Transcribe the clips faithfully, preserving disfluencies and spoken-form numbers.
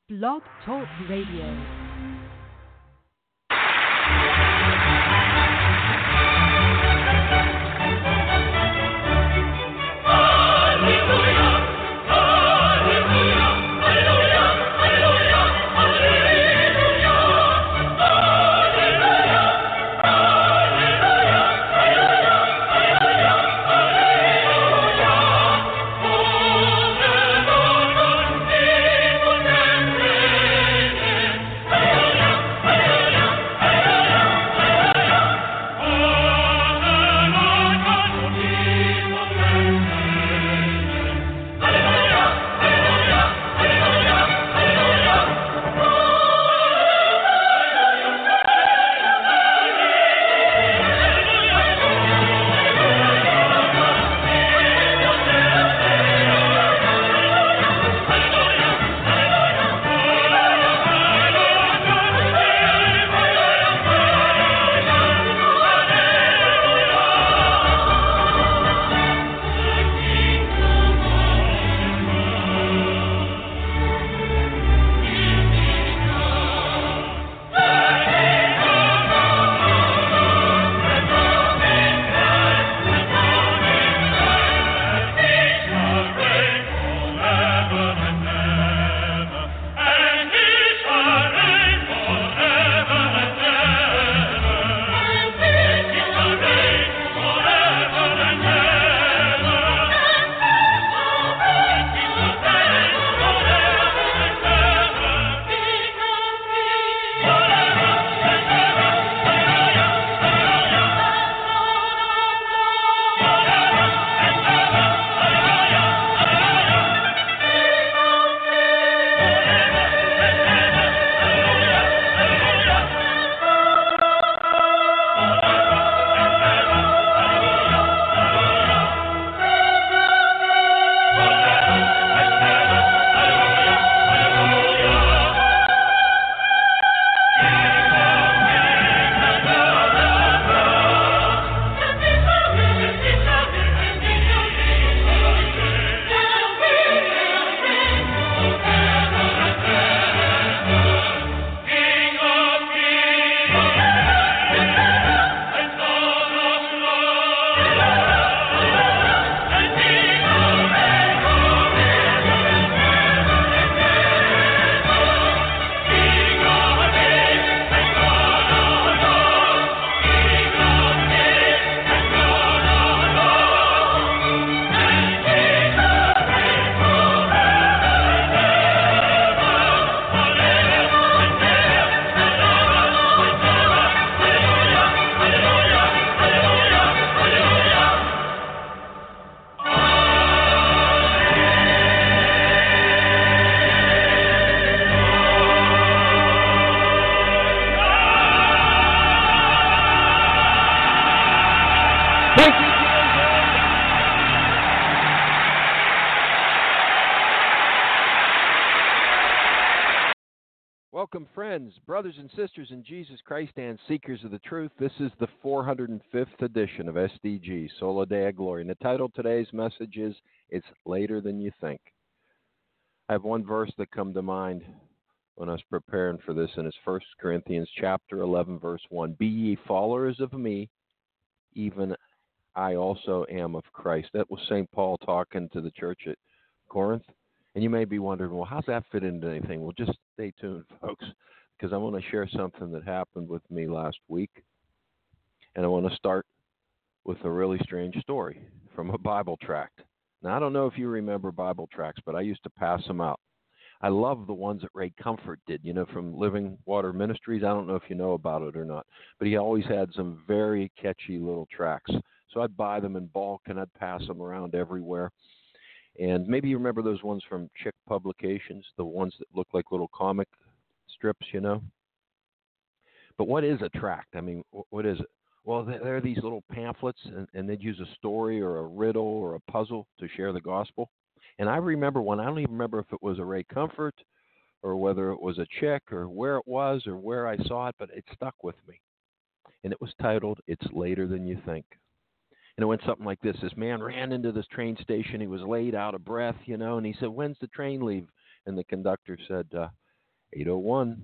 Blog Talk Radio. Welcome, friends, brothers and sisters in Jesus Christ and seekers of the truth. This is the four hundred fifth edition of S D G, Sola Dea Gloria. And the title of today's message is, It's Later Than You Think. I have one verse that come to mind when I was preparing for this, and it's First Corinthians chapter eleven, verse one. Be ye followers of me, even I also am of Christ. That was Saint Paul talking to the church at Corinth. And you may be wondering, well, how's that fit into anything? Well, just stay tuned, folks, because I want to share something that happened with me last week. And I want to start with a really strange story from a Bible tract. Now, I don't know if you remember Bible tracts, but I used to pass them out. I love the ones that Ray Comfort did, you know, from Living Water Ministries. I don't know if you know about it or not, but he always had some very catchy little tracts. So I'd buy them in bulk, and I'd pass them around everywhere. And maybe you remember those ones from Chick Publications, the ones that look like little comic strips, you know. But what is a tract? I mean, what is it? Well, they're these little pamphlets, and, and they'd use a story or a riddle or a puzzle to share the gospel. And I remember one, I don't even remember if it was a Ray Comfort or whether it was a Chick or where it was or where I saw it, but it stuck with me. And it was titled, It's Later Than You Think. And it went something like this. This man ran into this train station. He was late, out of breath, you know, and he said, when's the train leave? And the conductor said, uh, eight oh one.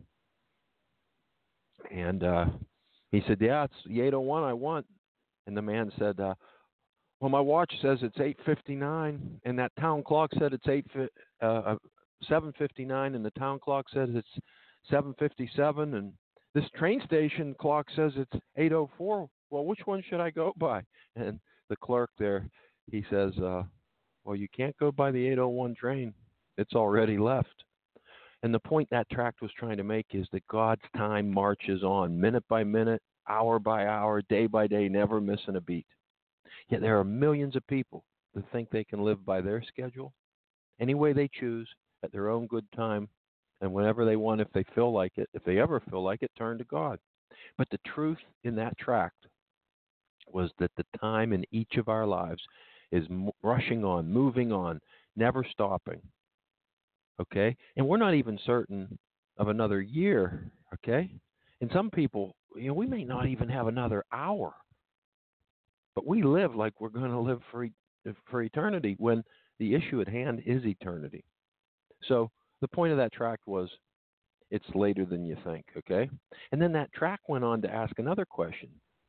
And uh, he said, yeah, it's the eight oh one I want. And the man said, uh, well, my watch says it's eight fifty-nine, and that town clock said it's eight uh, seven fifty-nine, and the town clock says it's seven fifty-seven, and this train station clock says it's eight oh four. Well, which one should I go by? And the clerk there, he says, uh, well, you can't go by the eight oh one train. It's already left. And the point that tract was trying to make is that God's time marches on, minute by minute, hour by hour, day by day, never missing a beat. Yet there are millions of people that think they can live by their schedule, any way they choose, at their own good time, and whenever they want, if they feel like it, if they ever feel like it, turn to God. But the truth in that tract was that the time in each of our lives is rushing on, moving on, never stopping. Okay? And we're not even certain of another year, okay? And some people, you know, we may not even have another hour. But we live like we're going to live for for eternity when the issue at hand is eternity. So the point of that tract was it's later than you think, okay? And then that tract went on to ask another question.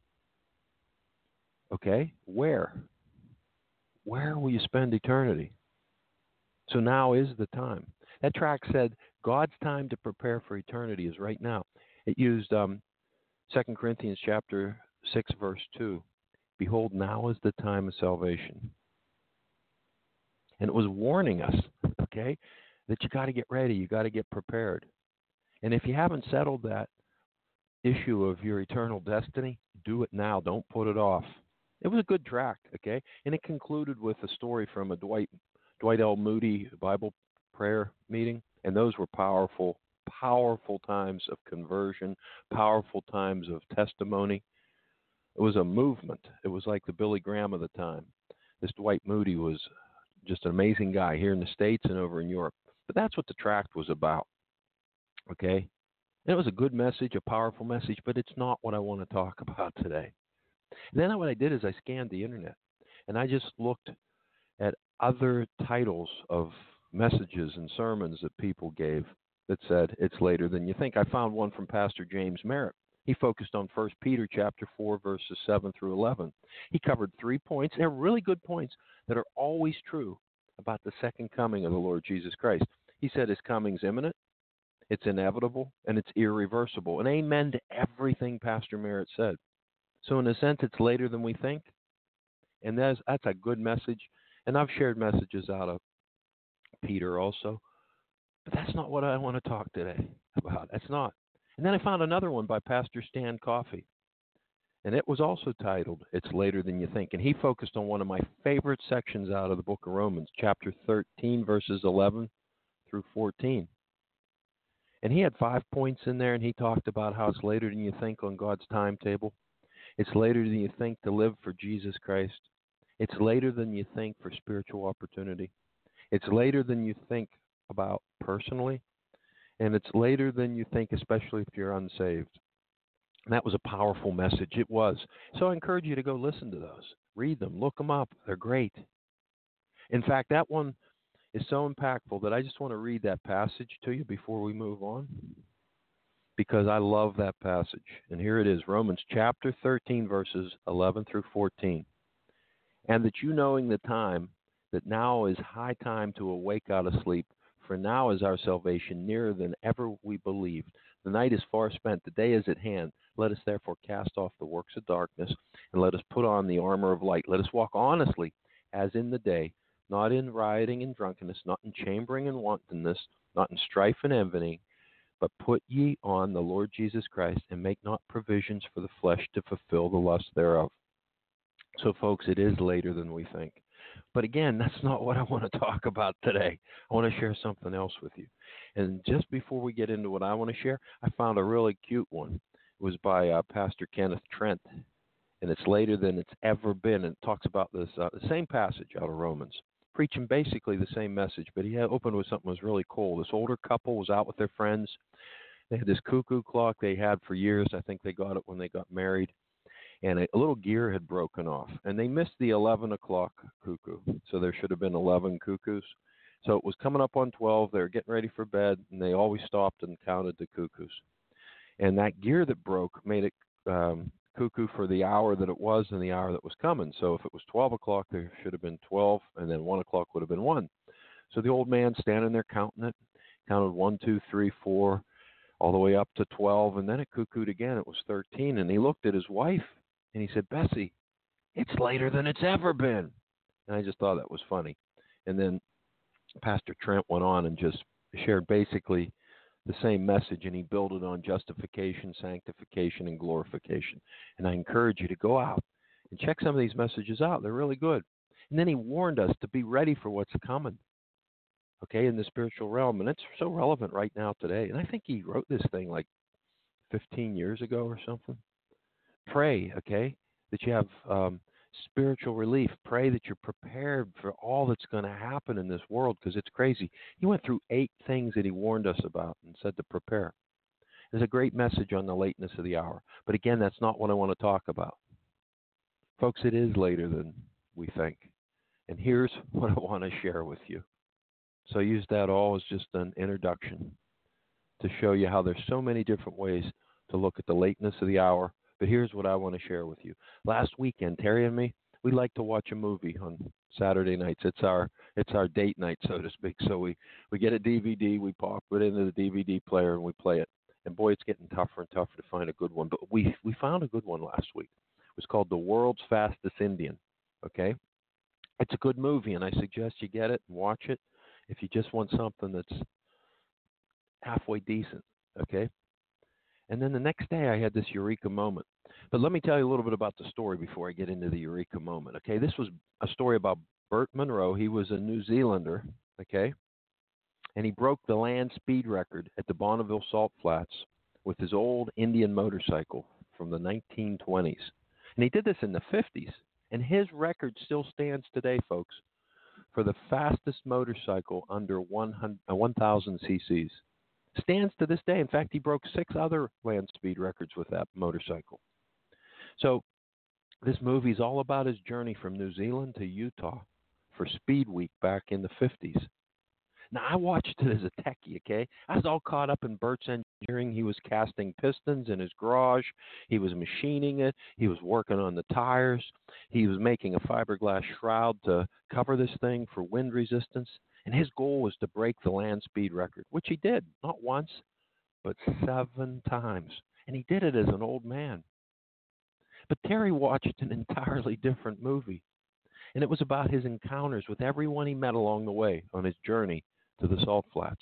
Okay, where? Where will you spend eternity? So now is the time. That tract said God's time to prepare for eternity is right now. It used um, Second Corinthians chapter six, verse two. Behold, now is the time of salvation. And it was warning us, okay, that you got to get ready, you got to get prepared. And if you haven't settled that issue of your eternal destiny, do it now. Don't put it off. It was a good tract, okay? And it concluded with a story from a Dwight Dwight L. Moody Bible prayer meeting, and those were powerful, powerful times of conversion, powerful times of testimony. It was a movement. It was like the Billy Graham of the time. This Dwight Moody was just an amazing guy here in the States and over in Europe. But that's what the tract was about, okay? And it was a good message, a powerful message, but it's not what I want to talk about today. And then what I did is I scanned the internet, and I just looked at other titles of messages and sermons that people gave that said it's later than you think. I found one from Pastor James Merritt. He focused on First Peter chapter four, verses seven through eleven. He covered three points. They're really good points that are always true about the second coming of the Lord Jesus Christ. He said his coming's imminent, it's inevitable, and it's irreversible. And amen to everything Pastor Merritt said. So in a sense, it's later than we think. And that's, that's a good message. And I've shared messages out of Peter also. But that's not what I want to talk today about. That's not. And then I found another one by Pastor Stan Coffey. And it was also titled, It's Later Than You Think. And he focused on one of my favorite sections out of the book of Romans, chapter thirteen, verses eleven through fourteen. And he had five points in there, and he talked about how it's later than you think on God's timetable. It's later than you think to live for Jesus Christ. It's later than you think for spiritual opportunity. It's later than you think about personally. And it's later than you think, especially if you're unsaved. And that was a powerful message. It was. So I encourage you to go listen to those. Read them. Look them up. They're great. In fact, that one is so impactful that I just want to read that passage to you before we move on, because I love that passage. And here it is, Romans chapter thirteen, verses eleven through fourteen. And that you knowing the time, that now is high time to awake out of sleep, for now is our salvation nearer than ever we believed. The night is far spent, the day is at hand. Let us therefore cast off the works of darkness, and let us put on the armor of light. Let us walk honestly, as in the day, not in rioting and drunkenness, not in chambering and wantonness, not in strife and envying, but put ye on the Lord Jesus Christ, and make not provisions for the flesh to fulfill the lust thereof. So, folks, it is later than we think. But again, that's not what I want to talk about today. I want to share something else with you. And just before we get into what I want to share, I found a really cute one. It was by uh, Pastor Kenneth Trent, and it's later than it's ever been. And it talks about this uh, the same passage out of Romans, preaching basically the same message, but he had opened with something that was really cool. This older couple was out with their friends. They had this cuckoo clock they had for years. I think they got it when they got married. And a little gear had broken off, and they missed the eleven o'clock cuckoo. So there should have been eleven cuckoos. So it was coming up on twelve. They were getting ready for bed, and they always stopped and counted the cuckoos. And that gear that broke made it um, cuckoo for the hour that it was and the hour that was coming. So if it was twelve o'clock, there should have been twelve, and then one o'clock would have been one. So the old man standing there counting it, counted one, two, three, four, all the way up to twelve, and then it cuckooed again. It was thirteen, and he looked at his wife, and he said, Bessie, it's later than it's ever been. And I just thought that was funny. And then Pastor Trent went on and just shared basically the same message, and he built it on justification, sanctification, and glorification. And I encourage you to go out and check some of these messages out. They're really good. And then he warned us to be ready for what's coming, okay, in the spiritual realm. And it's so relevant right now today. And I think he wrote this thing like fifteen years ago or something. Pray, okay, that you have um, spiritual relief. Pray that you're prepared for all that's going to happen in this world, because it's crazy. He went through eight things that he warned us about and said to prepare. There's a great message on the lateness of the hour. But again, that's not what I want to talk about. Folks, it is later than we think. And here's what I want to share with you. So I use that all as just an introduction to show you how there's so many different ways to look at the lateness of the hour. But here's what I want to share with you. Last weekend, Terry and me, we like to watch a movie on Saturday nights. It's our it's our date night, so to speak. So we, we get a D V D, we pop it into the D V D player, and we play it. And boy, it's getting tougher and tougher to find a good one. But we, we found a good one last week. It was called The World's Fastest Indian. Okay? It's a good movie, and I suggest you get it and watch it if you just want something that's halfway decent. Okay? And then the next day, I had this eureka moment. But let me tell you a little bit about the story before I get into the eureka moment. Okay, this was a story about Bert Munro. He was a New Zealander, okay, and he broke the land speed record at the Bonneville Salt Flats with his old Indian motorcycle from the nineteen twenties. And he did this in the fifties, and his record still stands today, folks, for the fastest motorcycle under one thousand cc's. Stands to this day. In fact, he broke six other land speed records with that motorcycle. So this movie is all about his journey from New Zealand to Utah for Speed Week back in the fifties. Now, I watched it as a techie, okay? I was all caught up in Bert's engineering. He was casting pistons in his garage. He was machining it. He was working on the tires. He was making a fiberglass shroud to cover this thing for wind resistance. And his goal was to break the land speed record, which he did, not once, but seven times. And he did it as an old man. But Terry watched an entirely different movie. And it was about his encounters with everyone he met along the way on his journey to the Salt Flats.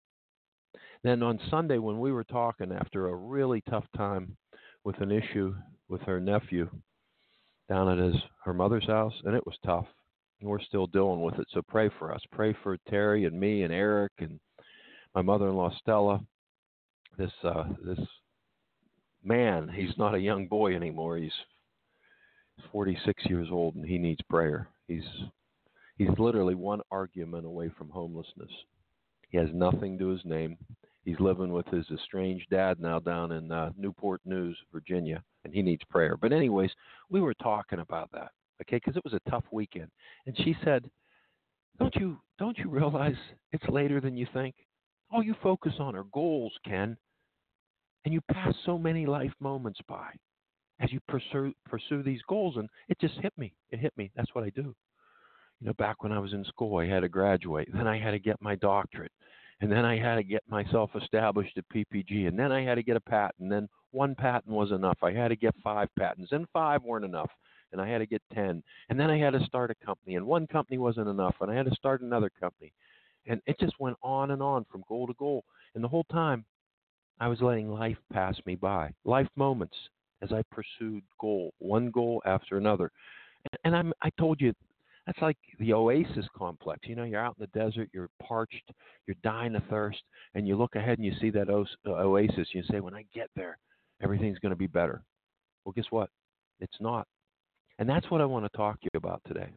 Then on Sunday, when we were talking after a really tough time with an issue with her nephew down at his her mother's house, and it was tough, and we're still dealing with it. So pray for us. Pray for Terry and me and Eric and my mother-in-law Stella. This uh, this man, he's not a young boy anymore. He's forty-six years old, and he needs prayer. He's He's literally one argument away from homelessness. He has nothing to his name. He's living with his estranged dad now down in uh, Newport News, Virginia, and he needs prayer. But anyways, we were talking about that, okay, because it was a tough weekend. And she said, don't you don't you realize it's later than you think? All you focus on are goals, Ken, and you pass so many life moments by as you pursue, pursue these goals. And it just hit me. It hit me. That's what I do. You know, back when I was in school, I had to graduate. Then I had to get my doctorate. And then I had to get myself established at P P G. And then I had to get a patent. And then one patent was enough. I had to get five patents. And five weren't enough. And I had to get ten. And then I had to start a company. And one company wasn't enough. And I had to start another company. And it just went on and on from goal to goal. And the whole time, I was letting life pass me by. Life moments as I pursued goal, one goal after another. And I'm, I told you, that's like the oasis complex. You know, you're out in the desert, you're parched, you're dying of thirst, and you look ahead and you see that oasis, and you say, when I get there, everything's going to be better. Well, guess what? It's not. And that's what I want to talk to you about today.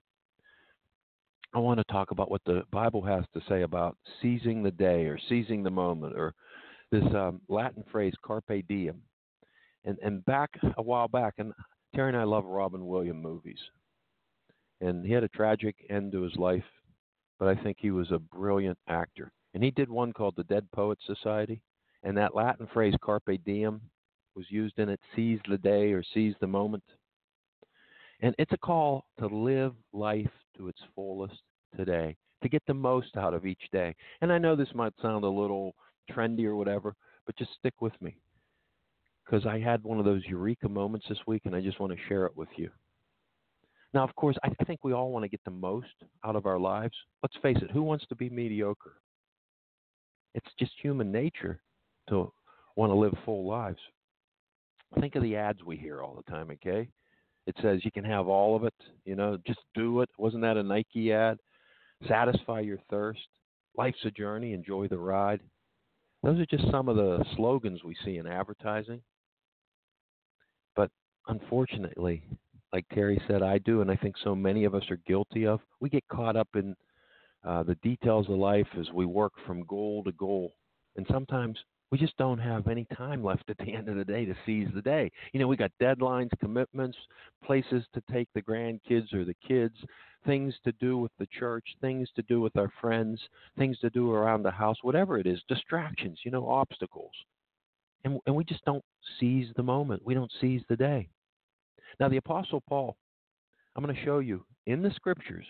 I want to talk about what the Bible has to say about seizing the day or seizing the moment, or this um, Latin phrase, carpe diem. And, and back a while back, and Terry and I love Robin Williams movies. And he had a tragic end to his life but I think he was a brilliant actor. And he did one called the Dead Poets Society, and that Latin phrase carpe diem was used in it, seize the day or seize the moment. And it's a call to live life to its fullest today, to get the most out of each day. And I know this might sound a little trendy or whatever, but just stick with me, because I had one of those eureka moments this week, and I just want to share it with you. Now, of course, I, I think we all want to get the most out of our lives. Let's face it, who wants to be mediocre? It's just human nature to want to live full lives. Think of the ads we hear all the time, okay? It says you can have all of it, you know, just do it. Wasn't that a Nike ad? Satisfy your thirst. Life's a journey, enjoy the ride. Those are just some of the slogans we see in advertising. But unfortunately, like Terry said, I do, and I think so many of us are guilty of, we get caught up in uh, the details of life as we work from goal to goal. And sometimes we just don't have any time left at the end of the day to seize the day. You know, we got deadlines, commitments, places to take the grandkids or the kids, things to do with the church, things to do with our friends, things to do around the house, whatever it is, distractions, you know, obstacles. And, and we just don't seize the moment. We don't seize the day. Now, the Apostle Paul, I'm going to show you in the Scriptures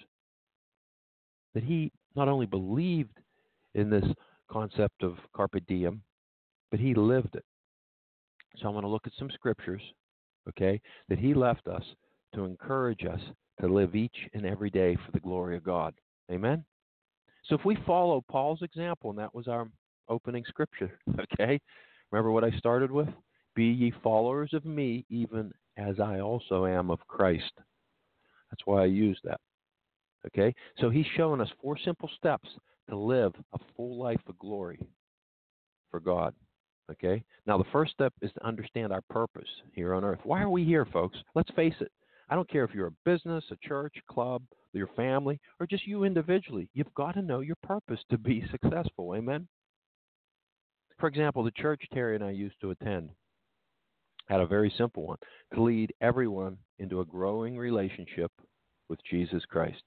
that he not only believed in this concept of carpe diem, but he lived it. So I'm going to look at some Scriptures, okay, that he left us to encourage us to live each and every day for the glory of God. Amen? So if we follow Paul's example, and that was our opening Scripture, okay, remember what I started with? Be ye followers of me, even as I also am of Christ. That's why I use that. Okay? So he's showing us four simple steps to live a full life of glory for God. Okay? Now, the first step is to understand our purpose here on earth. Why are we here, folks? Let's face it. I don't care if you're a business, a church, club, your family, or just you individually. You've got to know your purpose to be successful. Amen? For example, the church Terry and I used to attend had a very simple one: to lead everyone into a growing relationship with Jesus Christ.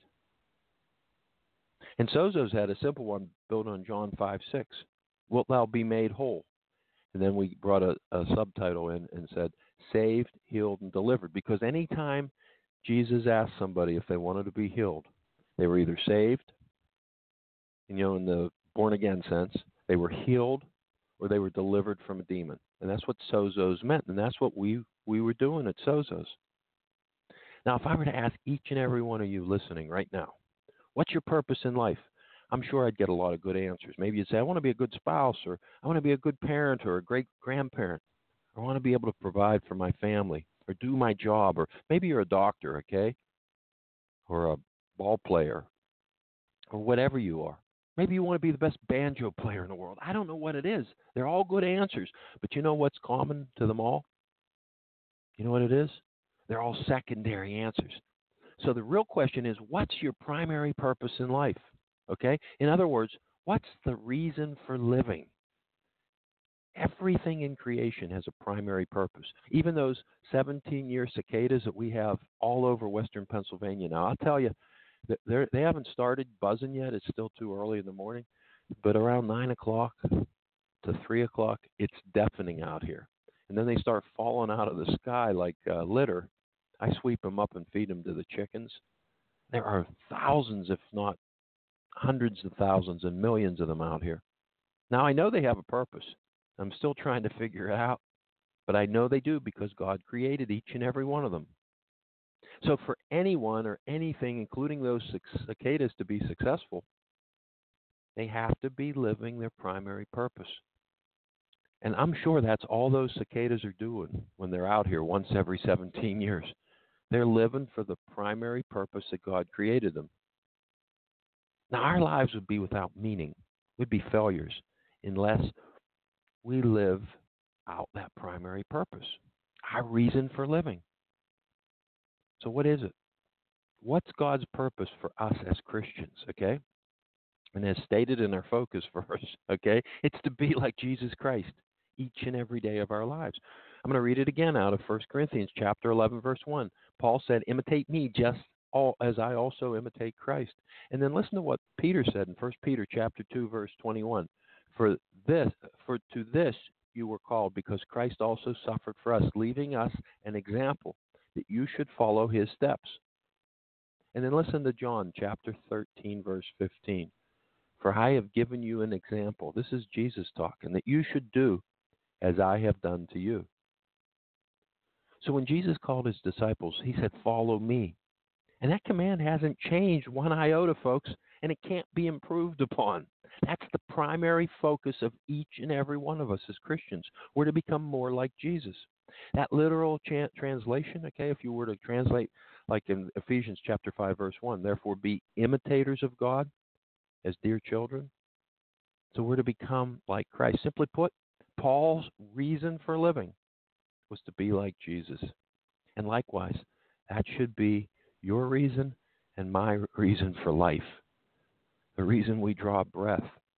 And Sozo's had a simple one built on John five six. Wilt thou be made whole? And then we brought a, a subtitle in and said, saved, healed, and delivered. Because any time Jesus asked somebody if they wanted to be healed, they were either saved, and, you know, in the born-again sense, they were healed, or they were delivered from a demon. And that's what Sozo's meant, and that's what we, we were doing at Sozo's. Now, if I were to ask each and every one of you listening right now, what's your purpose in life? I'm sure I'd get a lot of good answers. Maybe you'd say, I want to be a good spouse, or I want to be a good parent or a great grandparent. I want to be able to provide for my family or do my job, or maybe you're a doctor, okay, or a ball player, or whatever you are. Maybe you want to be the best banjo player in the world. I don't know what it is. They're all good answers. But you know what's common to them all? You know what it is? They're all secondary answers. So the real question is, what's your primary purpose in life? Okay? In other words, what's the reason for living? Everything in creation has a primary purpose. Even those seventeen-year cicadas that we have all over western Pennsylvania now, I'll tell you, They're, they haven't started buzzing yet. It's still too early in the morning. But around nine o'clock to three o'clock, it's deafening out here. And then they start falling out of the sky like uh, litter. I sweep them up and feed them to the chickens. There are thousands, if not hundreds of thousands and millions of them out here. Now, I know they have a purpose. I'm still trying to figure it out. But I know they do, because God created each and every one of them. So for anyone or anything, including those cicadas, to be successful, they have to be living their primary purpose. And I'm sure that's all those cicadas are doing when they're out here once every seventeen years. They're living for the primary purpose that God created them. Now, our lives would be without meaning. We'd be failures unless we live out that primary purpose, our reason for living. So what is it? What's God's purpose for us as Christians, okay? And as stated in our focus verse, okay, it's to be like Jesus Christ each and every day of our lives. I'm going to read it again out of First Corinthians chapter eleven, verse one. Paul said, imitate me just all as I also imitate Christ. And then listen to what Peter said in First Peter chapter two, verse twenty-one. For this, for to this you were called, because Christ also suffered for us, leaving us an example that you should follow his steps. And then listen to John chapter thirteen, verse fifteen. For I have given you an example. This is Jesus talking, that you should do as I have done to you. So when Jesus called his disciples, he said, follow me. And that command hasn't changed one iota, folks, and it can't be improved upon. That's the primary focus of each and every one of us as Christians. We're to become more like Jesus. That literal cha- translation, okay, if you were to translate like in Ephesians chapter five, verse one, therefore be imitators of God as dear children. So we're to become like Christ. Simply put, Paul's reason for living was to be like Jesus. And likewise, that should be your reason and my reason for life, the reason we draw breath.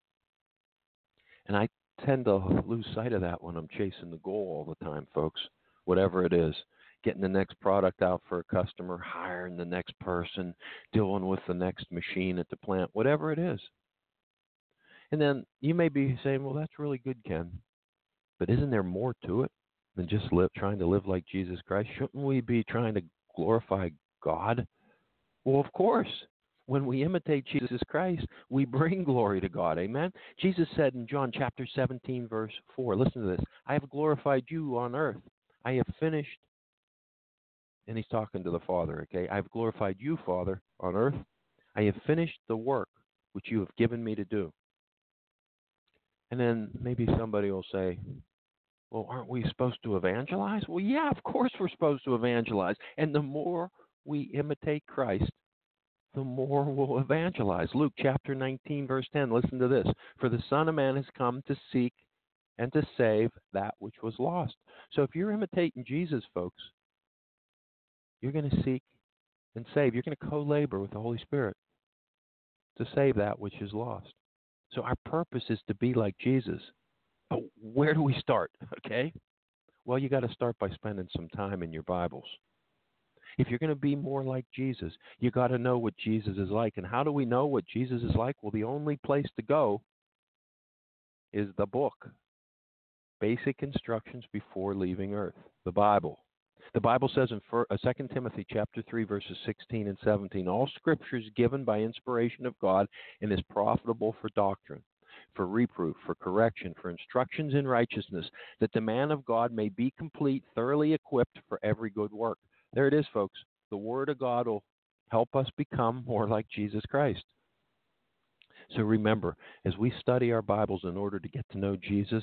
And I tend to lose sight of that when I'm chasing the goal all the time, folks, whatever it is. Getting the next product out for a customer, hiring the next person, dealing with the next machine at the plant, whatever it is. And then you may be saying, well, that's really good, Ken, but isn't there more to it than just live, trying to live like Jesus Christ? Shouldn't we be trying to glorify God? Well, of course. When we imitate Jesus Christ, we bring glory to God. Amen? Jesus said in John chapter seventeen, verse four, listen to this, I have glorified you on earth. I have finished, and he's talking to the Father, okay? I have glorified you, Father, on earth. I have finished the work which you have given me to do. And then maybe somebody will say, well, aren't we supposed to evangelize? Well, yeah, of course we're supposed to evangelize. And the more we imitate Christ, the more we'll evangelize. Luke chapter nineteen, verse ten, listen to this. For the Son of Man has come to seek and to save that which was lost. So if you're imitating Jesus, folks, you're going to seek and save. You're going to co-labor with the Holy Spirit to save that which is lost. So our purpose is to be like Jesus. But where do we start? Okay? Well, you got to start by spending some time in your Bibles. If you're going to be more like Jesus, you got to know what Jesus is like. And how do we know what Jesus is like? Well, the only place to go is the book. Basic instructions before leaving earth, the Bible. The Bible says in Second Timothy chapter three, verses sixteen and seventeen, all scripture is given by inspiration of God and is profitable for doctrine, for reproof, for correction, for instructions in righteousness, that the man of God may be complete, thoroughly equipped for every good work. There it is, folks. The Word of God will help us become more like Jesus Christ. So remember, as we study our Bibles in order to get to know Jesus,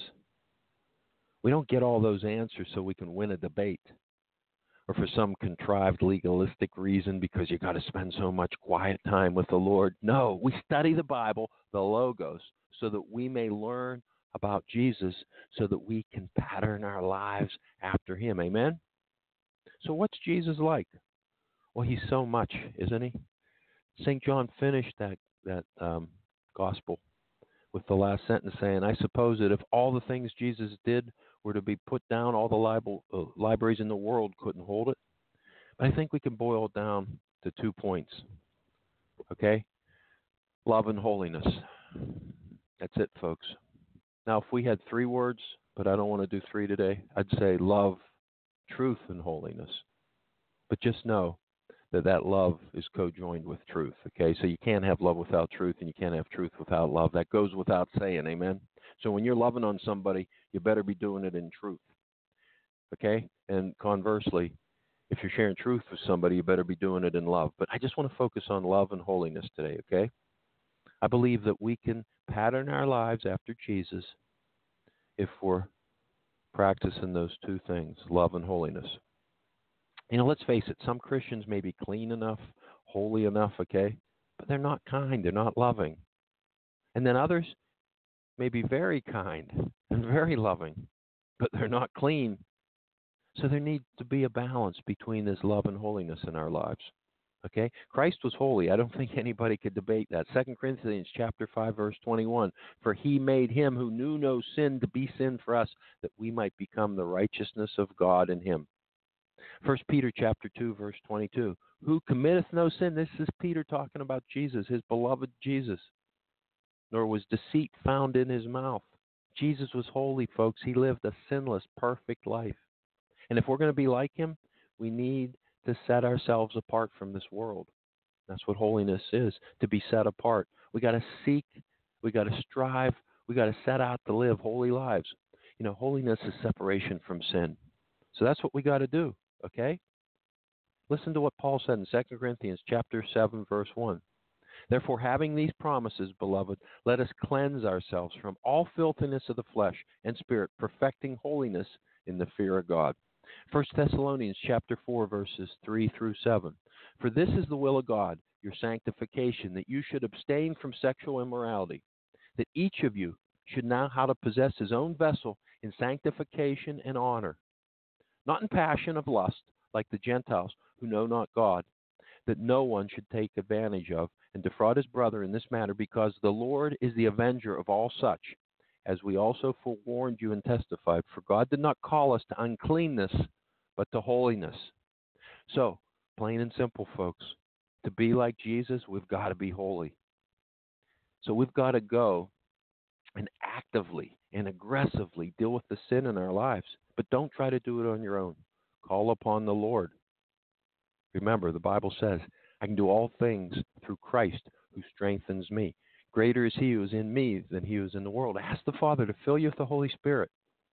we don't get all those answers so we can win a debate or for some contrived legalistic reason because you got to spend so much quiet time with the Lord. No, we study the Bible, the Logos, so that we may learn about Jesus so that we can pattern our lives after him. Amen? So what's Jesus like? Well, he's so much, isn't he? Saint John finished that, that um, gospel with the last sentence saying, I suppose that if all the things Jesus did were to be put down, all the libel, uh, libraries in the world couldn't hold it. But I think we can boil it down to two points. Okay? Love and holiness. That's it, folks. Now, if we had three words, but I don't want to do three today, I'd say love, truth, and holiness. But just know that that love is co-joined with truth, okay? So you can't have love without truth, and you can't have truth without love. That goes without saying, amen? So when you're loving on somebody, you better be doing it in truth, okay? And conversely, if you're sharing truth with somebody, you better be doing it in love. But I just want to focus on love and holiness today, okay? I believe that we can pattern our lives after Jesus if we're practicing those two things, love and holiness. You know, let's face it, some Christians may be clean enough, holy enough, okay, but they're not kind, they're not loving. And then others may be very kind and very loving, but they're not clean. So there needs to be a balance between this love and holiness in our lives. Okay? Christ was holy. I don't think anybody could debate that. Second Corinthians chapter five, verse twenty-one, for he made him who knew no sin to be sin for us, that we might become the righteousness of God in him. First Peter chapter two, verse twenty-two, who committeth no sin. This is Peter talking about Jesus, his beloved Jesus. Nor was deceit found in his mouth. Jesus was holy, folks. He lived a sinless, perfect life. And if we're going to be like him, we need to set ourselves apart from this world. That's what holiness is, to be set apart. We got to seek, we got to strive, we got to set out to live holy lives. You know, holiness is separation from sin. So that's what we got to do, okay? Listen to what Paul said in Second Corinthians chapter seven, verse one. Therefore, having these promises, beloved, let us cleanse ourselves from all filthiness of the flesh and spirit, perfecting holiness in the fear of God. First Thessalonians chapter four, verses three through seven. For this is the will of God, your sanctification, that you should abstain from sexual immorality, that each of you should know how to possess his own vessel in sanctification and honor, not in passion of lust, like the Gentiles who know not God, that no one should take advantage of and defraud his brother in this matter, because the Lord is the avenger of all such, as we also forewarned you and testified. For God did not call us to uncleanness, but to holiness. So, plain and simple, folks, to be like Jesus, we've got to be holy. So we've got to go and actively and aggressively deal with the sin in our lives. But don't try to do it on your own. Call upon the Lord. Remember, the Bible says, I can do all things through Christ who strengthens me. Greater is he who is in me than he who is in the world. Ask the Father to fill you with the Holy Spirit,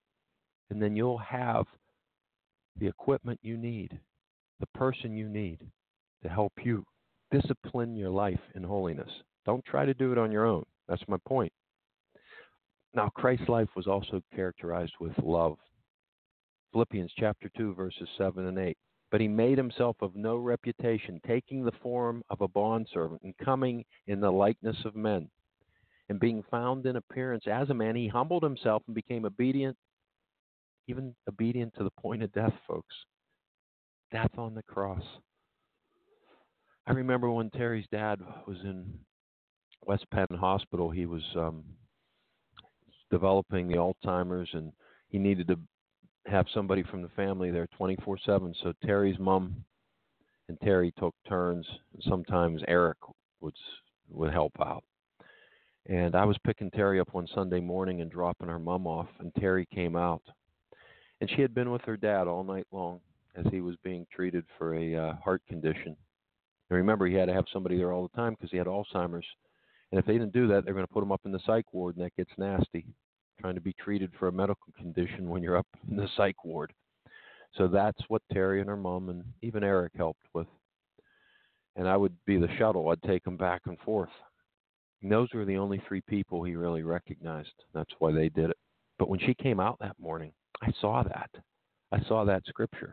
and then you'll have the equipment you need, the person you need to help you discipline your life in holiness. Don't try to do it on your own. That's my point. Now, Christ's life was also characterized with love. Philippians chapter two, verses seven and eight. But he made himself of no reputation, taking the form of a bondservant and coming in the likeness of men. And being found in appearance as a man, he humbled himself and became obedient, even obedient to the point of death, folks. Death on the cross. I remember when Terry's dad was in West Penn Hospital, he was um, developing the Alzheimer's, and he needed to have somebody from the family there twenty-four seven. So Terry's mom and Terry took turns, and sometimes Eric would would help out. And I was picking Terry up one Sunday morning and dropping her mom off, and Terry came out. And she had been with her dad all night long as he was being treated for a uh, heart condition. And remember, he had to have somebody there all the time because he had Alzheimer's. And if they didn't do that, they're going to put him up in the psych ward, and that gets nasty, trying to be treated for a medical condition when you're up in the psych ward. So that's what Terry and her mom and even Eric helped with. And I would be the shuttle. I'd take them back and forth. And those were the only three people he really recognized. That's why they did it. But when she came out that morning, I saw that. I saw that scripture.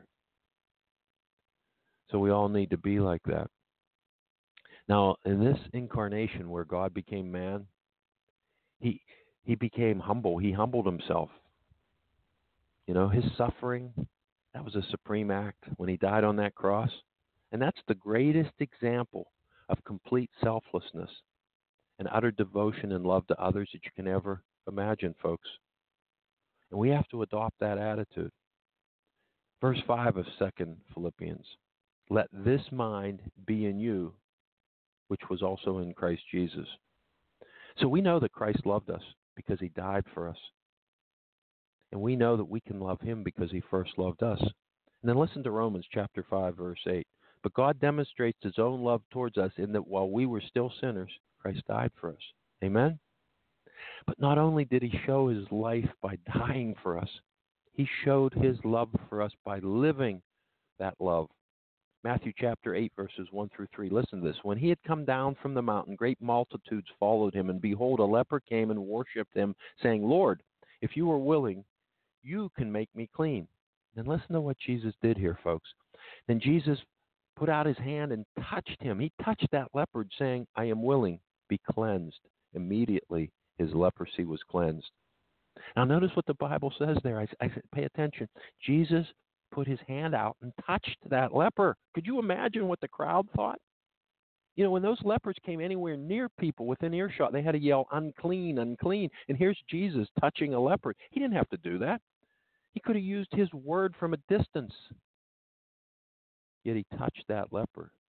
So we all need to be like that. Now, in this incarnation where God became man, he he became humble. He humbled himself. You know, his suffering, that was a supreme act when he died on that cross. And that's the greatest example of complete selflessness and utter devotion and love to others that you can ever imagine, folks. And we have to adopt that attitude. Verse five of Second Philippians. Let this mind be in you, which was also in Christ Jesus. So we know that Christ loved us because he died for us. And we know that we can love him because he first loved us. And then listen to Romans chapter five, verse eight. But God demonstrates his own love towards us in that while we were still sinners, Christ died for us. Amen? But not only did he show his life by dying for us, he showed his love for us by living that love. Matthew chapter eight, verses one through three. Listen to this. When he had come down from the mountain, great multitudes followed him, and behold, a leper came and worshipped him, saying, Lord, if you are willing, you can make me clean. And listen to what Jesus did here, folks. Then Jesus put out his hand and touched him. He touched that leopard, saying, I am willing, be cleansed. Immediately his leprosy was cleansed. Now notice what the Bible says there. I, I pay attention. Jesus put his hand out and touched that leper. Could you imagine what the crowd thought? You know, when those lepers came anywhere near people within earshot, they had to yell, unclean, unclean. And here's Jesus touching a leper. He didn't have to do that. He could have used his word from a distance. Yet he touched that leper.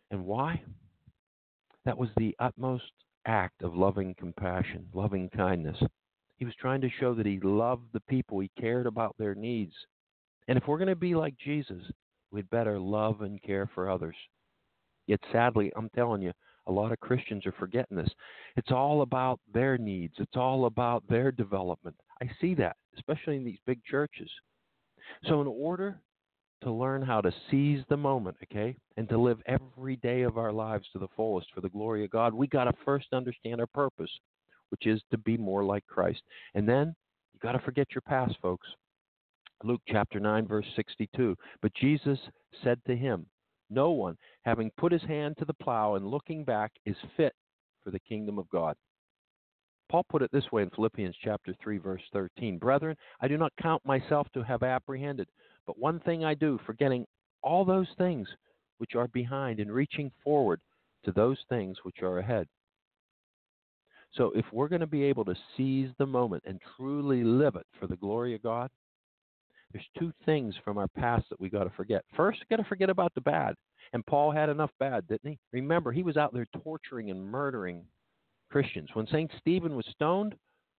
And why? That was the utmost act of loving compassion, loving kindness. He was trying to show that he loved the people, he cared about their needs. And if we're going to be like Jesus, we'd better love and care for others. Yet sadly, I'm telling you, a lot of Christians are forgetting this. It's all about their needs. It's all about their development. I see that, especially in these big churches. So in order to learn how to seize the moment, okay, and to live every day of our lives to the fullest for the glory of God, we got to first understand our purpose, which is to be more like Christ. And then you got to forget your past, folks. Luke chapter nine, verse sixty-two. But Jesus said to him, no one, having put his hand to the plow and looking back, is fit for the kingdom of God. Paul put it this way in Philippians chapter three, verse thirteen. Brethren, I do not count myself to have apprehended, but one thing I do, forgetting all those things which are behind and reaching forward to those things which are ahead. So if we're going to be able to seize the moment and truly live it for the glory of God, there's two things from our past that we got to forget. First, we got to forget about the bad. And Paul had enough bad, didn't he? Remember, he was out there torturing and murdering Christians. When Saint Stephen was stoned,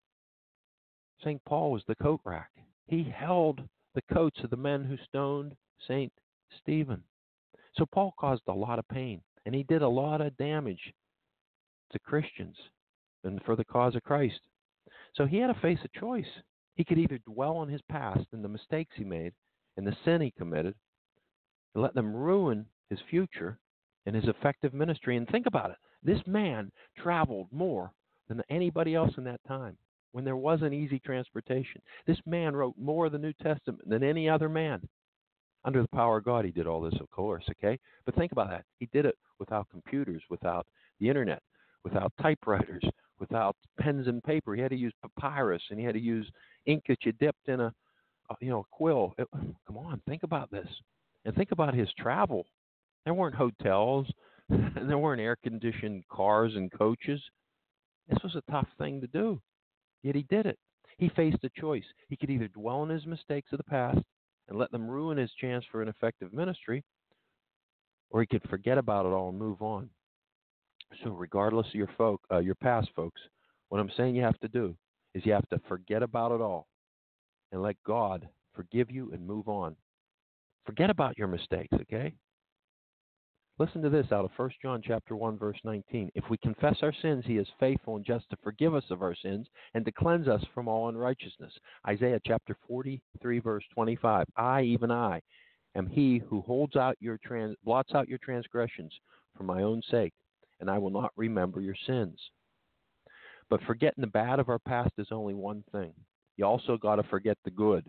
Saint Paul was the coat rack. He held the coats of the men who stoned Saint Stephen. So Paul caused a lot of pain, and he did a lot of damage to Christians and for the cause of Christ. So he had to face a choice. He could either dwell on his past and the mistakes he made and the sin he committed and let them ruin his future and his effective ministry. And think about it. This man traveled more than anybody else in that time when there wasn't easy transportation. This man wrote more of the New Testament than any other man. Under the power of God, he did all this, of course, okay? But think about that. He did it without computers, without the internet, without typewriters, without pens and paper. He had to use papyrus, and he had to use ink that you dipped in a, a you know, a quill. It, come on, think about this. And think about his travel. There weren't hotels, and there weren't air-conditioned cars and coaches. This was a tough thing to do, yet he did it. He faced a choice. He could either dwell on his mistakes of the past and let them ruin his chance for an effective ministry, or he could forget about it all and move on. So regardless of your folk, uh, your past, folks, what I'm saying you have to do is you have to forget about it all and let God forgive you and move on. Forget about your mistakes, okay? Listen to this out of First John chapter one, verse nineteen. If we confess our sins, he is faithful and just to forgive us of our sins and to cleanse us from all unrighteousness. Isaiah chapter forty-three, verse twenty-five. I, even I, am he who holds out your trans- blots out your transgressions for my own sake, and I will not remember your sins. But forgetting the bad of our past is only one thing. You also got to forget the good.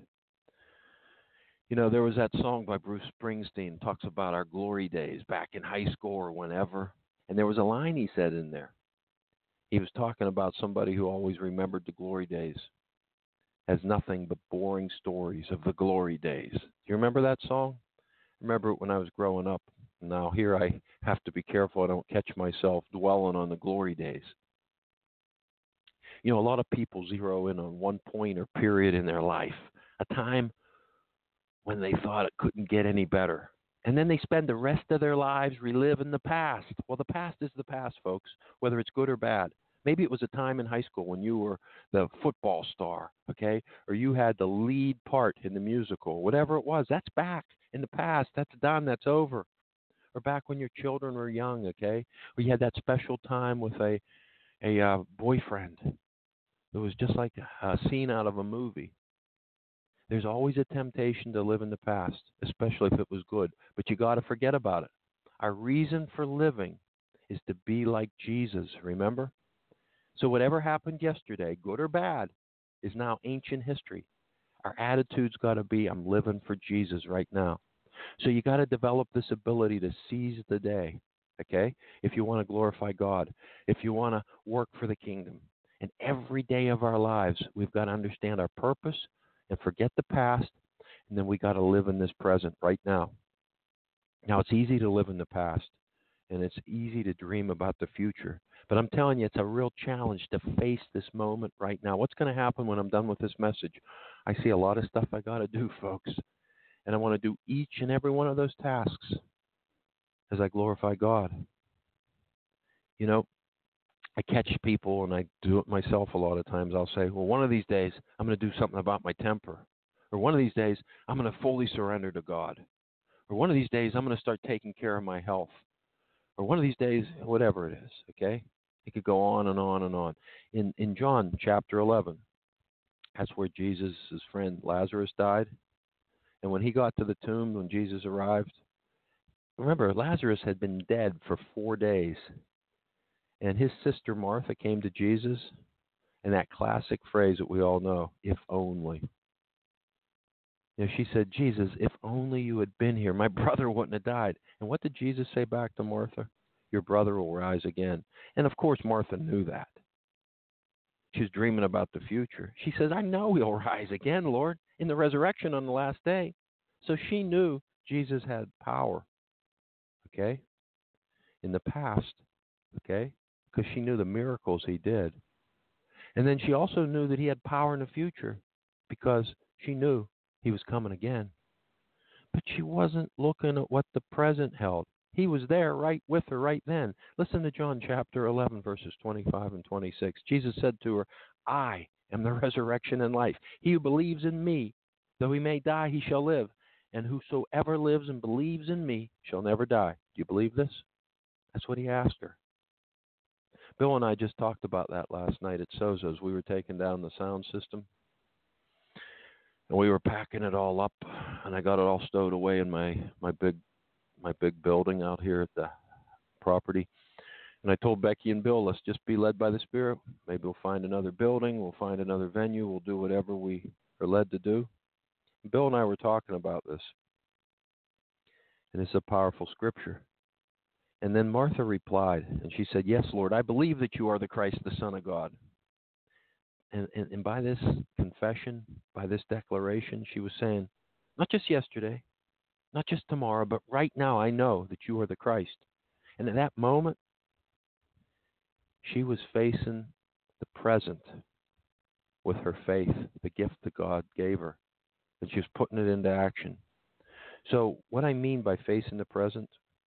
You know, there was that song by Bruce Springsteen, talks about our glory days back in high school or whenever. And there was a line he said in there. He was talking about somebody who always remembered the glory days, has nothing but boring stories of the glory days. Do you remember that song? I remember it when I was growing up. Now here I have to be careful I don't catch myself dwelling on the glory days. You know, a lot of people zero in on one point or period in their life, a time when they thought it couldn't get any better. And then they spend the rest of their lives reliving the past. Well, the past is the past, folks, whether it's good or bad. Maybe it was a time in high school when you were the football star, okay? Or you had the lead part in the musical. Whatever it was, that's back in the past. That's done. That's over. Or back when your children were young, okay? Or you had that special time with a, a uh, boyfriend. It was just like a scene out of a movie. There's always a temptation to live in the past, especially if it was good. But you got to forget about it. Our reason for living is to be like Jesus, remember? So whatever happened yesterday, good or bad, is now ancient history. Our attitude's got to be, I'm living for Jesus right now. So you got to develop this ability to seize the day, okay? If you want to glorify God, if you want to work for the kingdom. And every day of our lives, we've got to understand our purpose and forget the past, and then we got to live in this present right now. Now, it's easy to live in the past, and it's easy to dream about the future. But I'm telling you, it's a real challenge to face this moment right now. What's going to happen when I'm done with this message? I see a lot of stuff I got to do, folks, and I want to do each and every one of those tasks as I glorify God. You know, I catch people, and I do it myself a lot of times. I'll say, well, one of these days, I'm going to do something about my temper. Or one of these days, I'm going to fully surrender to God. Or one of these days, I'm going to start taking care of my health. Or one of these days, whatever it is, okay? It could go on and on and on. In in John chapter eleven, that's where Jesus' friend Lazarus died. And when he got to the tomb, when Jesus arrived, remember, Lazarus had been dead for four days. And his sister Martha came to Jesus, and that classic phrase that we all know, if only. You know, she said, Jesus, if only you had been here, my brother wouldn't have died. And what did Jesus say back to Martha? Your brother will rise again. And of course, Martha knew that. She was dreaming about the future. She says, I know he'll rise again, Lord, in the resurrection on the last day. So she knew Jesus had power, okay, in the past, okay, because she knew the miracles he did. And then she also knew that he had power in the future because she knew he was coming again. But she wasn't looking at what the present held. He was there right with her right then. Listen to John chapter eleven, verses twenty-five and twenty-six. Jesus said to her, I am the resurrection and life. He who believes in me, though he may die, he shall live. And whosoever lives and believes in me shall never die. Do you believe this? That's what he asked her. Bill and I just talked about that last night at Sozo's. We were taking down the sound system, and we were packing it all up, and I got it all stowed away in my, my big my big building out here at the property. And I told Becky and Bill, let's just be led by the Spirit. Maybe we'll find another building, we'll find another venue, we'll do whatever we are led to do. And Bill and I were talking about this, and it's a powerful scripture. And then Martha replied, and she said, yes, Lord, I believe that you are the Christ, the Son of God. And, and, and by this confession, by this declaration, she was saying, not just yesterday, not just tomorrow, but right now I know that you are the Christ. And at that moment, she was facing the present with her faith, the gift that God gave her, and she was putting it into action. So what I mean by facing the present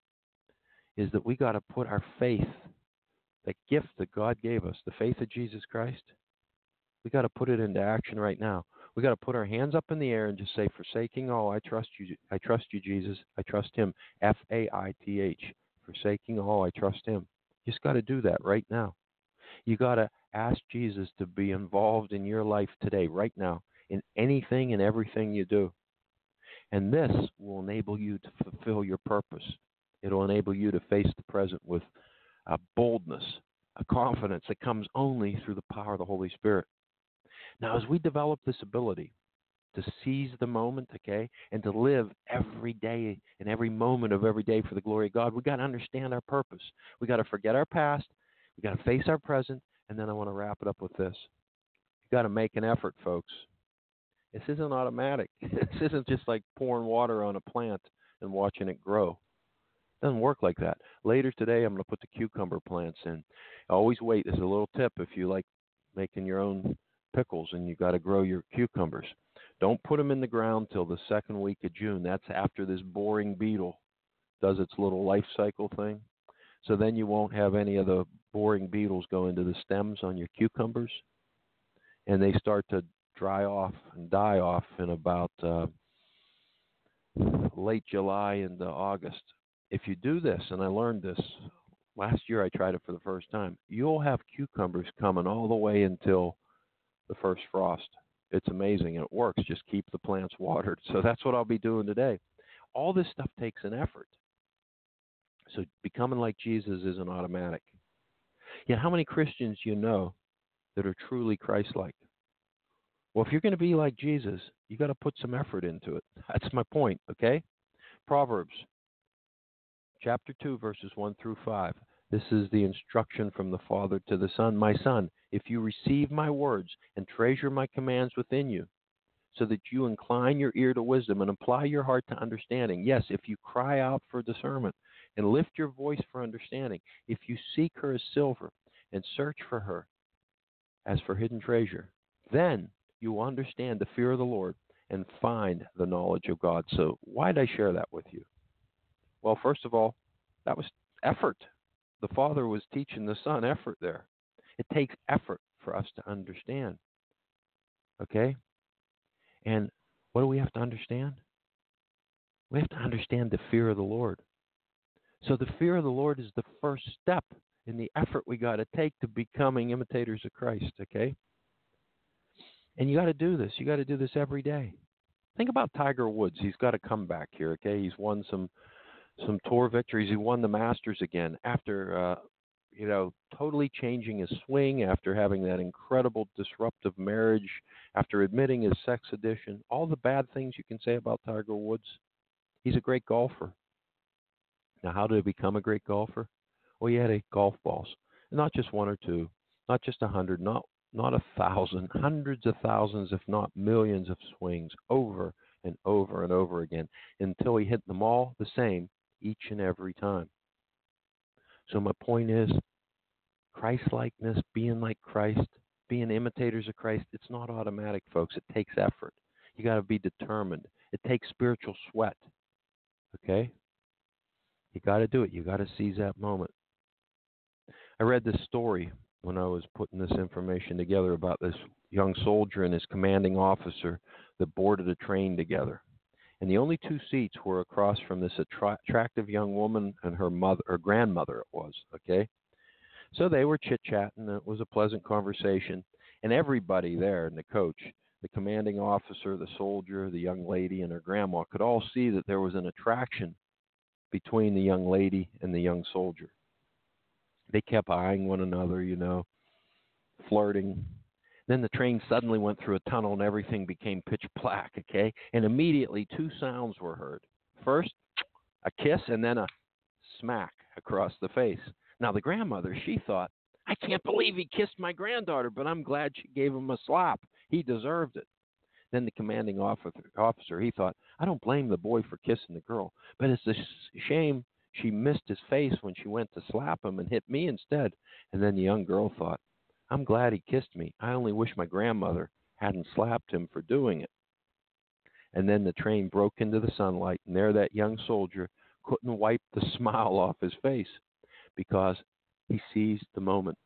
is that we got to put our faith, that gift that God gave us, the faith of Jesus Christ, we got to put it into action right now. We got to put our hands up in the air and just say, forsaking all, I trust you, I trust you, Jesus. I trust him. F A I T H. Forsaking all, I trust him. You just got to do that right now. You got to ask Jesus to be involved in your life today, right now, in anything and everything you do. And this will enable you to fulfill your purpose. It'll enable you to face the present with a boldness, a confidence that comes only through the power of the Holy Spirit. Now, as we develop this ability to seize the moment, okay, and to live every day and every moment of every day for the glory of God, we got to understand our purpose. We got to forget our past. We got to face our present. And then I want to wrap it up with this. You got to make an effort, folks. This isn't automatic. This isn't just like pouring water on a plant and watching it grow. It doesn't work like that. Later today, I'm going to put the cucumber plants in. Always wait. There's a little tip if you like making your own pickles and you got to grow your cucumbers. Don't put them in the ground till the second week of June. That's after this boring beetle does its little life cycle thing. So then you won't have any of the boring beetles go into the stems on your cucumbers, and they start to dry off and die off in about uh, late July into August. If you do this, and I learned this last year, I tried it for the first time, you'll have cucumbers coming all the way until the first frost. It's amazing, and it works. Just keep the plants watered. So that's what I'll be doing today. All this stuff takes an effort. So becoming like Jesus isn't automatic. Yet how many Christians you know that are truly Christ-like? Well, if you're going to be like Jesus, you got to put some effort into it. That's my point, okay? Proverbs chapter two, verses one through five. This is the instruction from the Father to the Son. My son, if you receive my words and treasure my commands within you, so that you incline your ear to wisdom and apply your heart to understanding. Yes, if you cry out for discernment and lift your voice for understanding, if you seek her as silver and search for her as for hidden treasure, then you will understand the fear of the Lord and find the knowledge of God. So why did I share that with you? Well, first of all, That was effort. The Father was teaching the Son effort there. It takes effort for us to understand. Okay? And what do we have to understand? We have to understand the fear of the Lord. So the fear of the Lord is the first step in the effort we got to take to becoming imitators of Christ, okay? And you got to do this. You got to do this every day. Think about Tiger Woods. He's got a comeback here, okay? He's won some some tour victories. He won the Masters again after, uh, you know, totally changing his swing, after having that incredible disruptive marriage, after admitting his sex addiction, all the bad things you can say about Tiger Woods. He's a great golfer. Now, how did he become a great golfer? Well, he had eight golf balls, not just one or two, not just a hundred, not not a thousand, hundreds of thousands, if not millions of swings over and over and over again until he hit them all the same each and every time. So my point is, Christ-likeness, being like Christ, being imitators of Christ, it's not automatic, folks. It takes effort. You got to be determined. It takes spiritual sweat. Okay? You got to do it. You got to seize that moment. I read this story when I was putting this information together about this young soldier and his commanding officer that boarded a train together. And the only two seats were across from this attra- attractive young woman and her mother, or grandmother it was, okay? So they were chit-chatting. It was a pleasant conversation. And everybody there, and the coach, the commanding officer, the soldier, the young lady, and her grandma could all see that there was an attraction between the young lady and the young soldier. They kept eyeing one another, you know, flirting. Then the train suddenly went through a tunnel and everything became pitch black, okay? And immediately two sounds were heard. First, a kiss, and then a smack across the face. Now, the grandmother, she thought, I can't believe he kissed my granddaughter, but I'm glad she gave him a slap. He deserved it. Then the commanding officer, officer, he thought, I don't blame the boy for kissing the girl, but it's a shame she missed his face when she went to slap him and hit me instead. And then the young girl thought, I'm glad he kissed me. I only wish my grandmother hadn't slapped him for doing it. And then the train broke into the sunlight, and there that young soldier couldn't wipe the smile off his face because he seized the moment.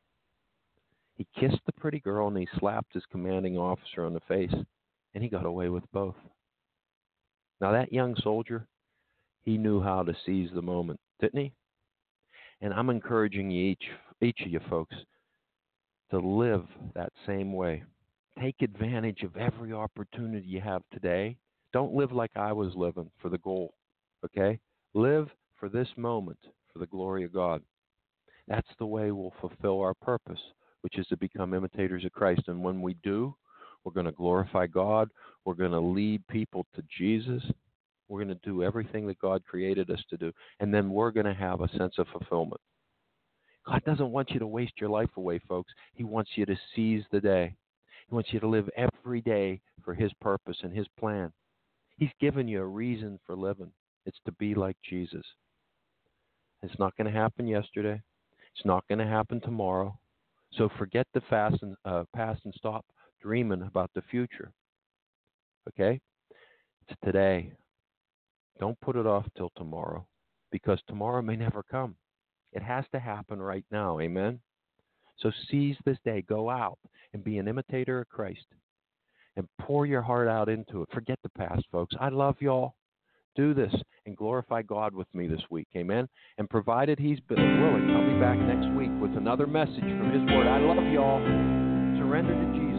He kissed the pretty girl and he slapped his commanding officer on the face, and he got away with both. Now that young soldier, he knew how to seize the moment, didn't he? And I'm encouraging you each, each of you folks, to live that same way. Take advantage of every opportunity you have today. Don't live like I was living for the goal, okay? Live for this moment, for the glory of God. That's the way we'll fulfill our purpose, which is to become imitators of Christ. And when we do, we're going to glorify God. We're going to lead people to Jesus. We're going to do everything that God created us to do. And then we're going to have a sense of fulfillment. God doesn't want you to waste your life away, folks. He wants you to seize the day. He wants you to live every day for His purpose and His plan. He's given you a reason for living. It's to be like Jesus. It's not going to happen yesterday. It's not going to happen tomorrow. So forget the fast and, uh, past and stop dreaming about the future. Okay? It's today. Don't put it off till tomorrow, because tomorrow may never come. It has to happen right now. Amen? So seize this day. Go out and be an imitator of Christ and pour your heart out into it. Forget the past, folks. I love y'all. Do this and glorify God with me this week. Amen? And provided He's willing, I'll be back next week with another message from His Word. I love y'all. Surrender to Jesus.